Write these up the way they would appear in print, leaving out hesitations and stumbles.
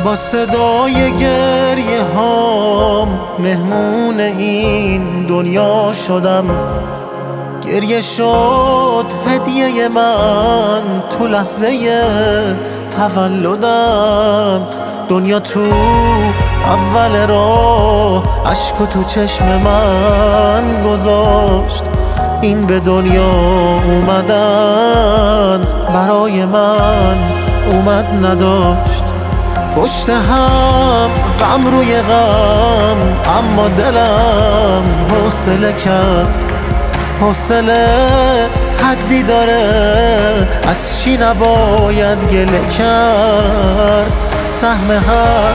با صدای گریه هام مهمون این دنیا شدم. گریه شد هدیه من تو لحظه تولدم. دنیا تو اول راه اشکو تو چشم من گذاشت. این به دنیا اومدن برای من اومد نداشت. پشت هم غم روی غم، اما دلم حوصله کرد. حوصله حدی داره، از چی نباید گله کرد. سهم هر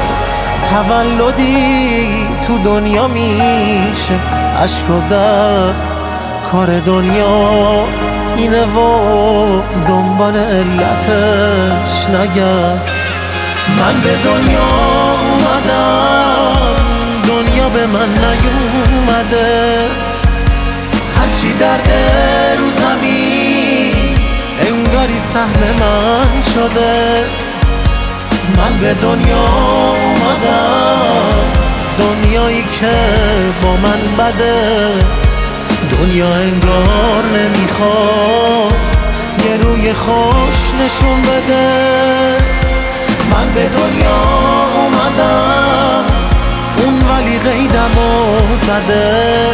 تولدی تو دنیا میشه اشک و درد. کار دنیا اینه و دنبال علتش نگرد. من به دنیا اومدم، دنیا به من نیومده. هرچی درده رو زمین انگاری سهم من شده. من به دنیا اومدم، دنیایی که با من بده. دنیا انگار نمیخواد یه روی خوش نشون بده. من به دنیا اومدم، اون ولی قیدمو زده.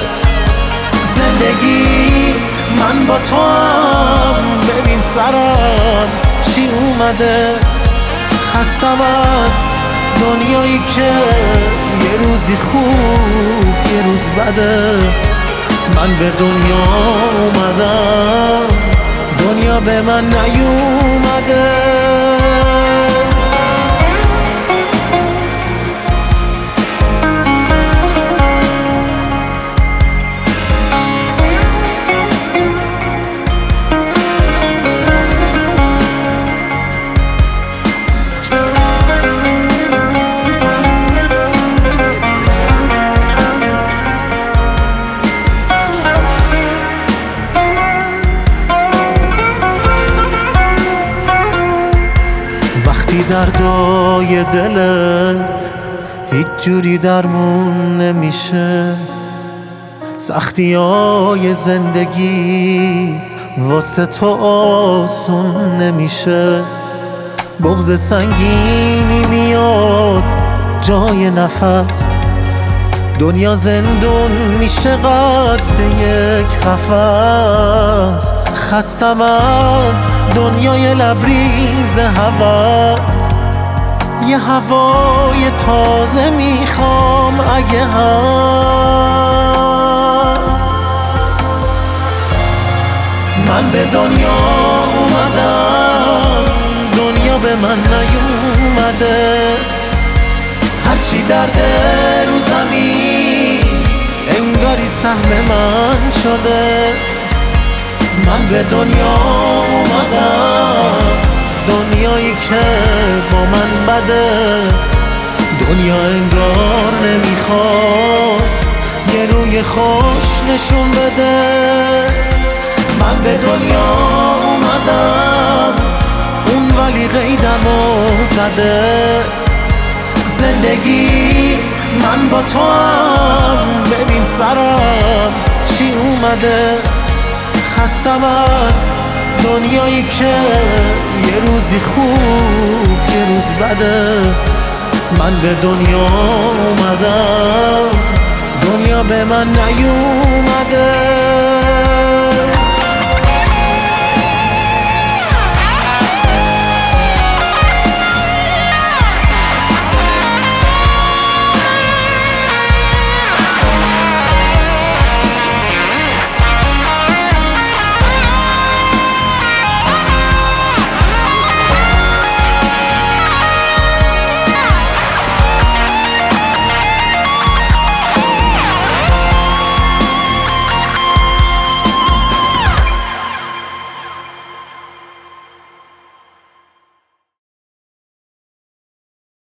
زندگی من با تو هم، ببین سرم چی اومده. خستم از دنیایی که یه روزی خوب یه روز بده. من به دنیا اومدم، دنیا به من نیومده. وقتی دردای دلت هیچ جوری درمون نمیشه، سختیای زندگی واسه تو آسون نمیشه. بغض سنگینی میاد جای نفس، دنیا زندون میشه قد یک قفس. خستم از دنیای لبریز هوس، یه هوای تازه میخوام اگه هست. من به دنیا اومدم، دنیا به من نیومده. هرچی درده رو زمین انگاری سهم من شده. من به دنیا اومدم، دنیایی که با من بده. دنیا انگار نمیخواد یه روی خوش نشون بده. من به دنیا اومدم، اون ولی قیدمو زده. زندگی من با تو هم، ببین سرم چی اومده. خستم از دنیایی که یه روزی خوب یه روز بده. من به دنیا اومدم، دنیا به من نیومده.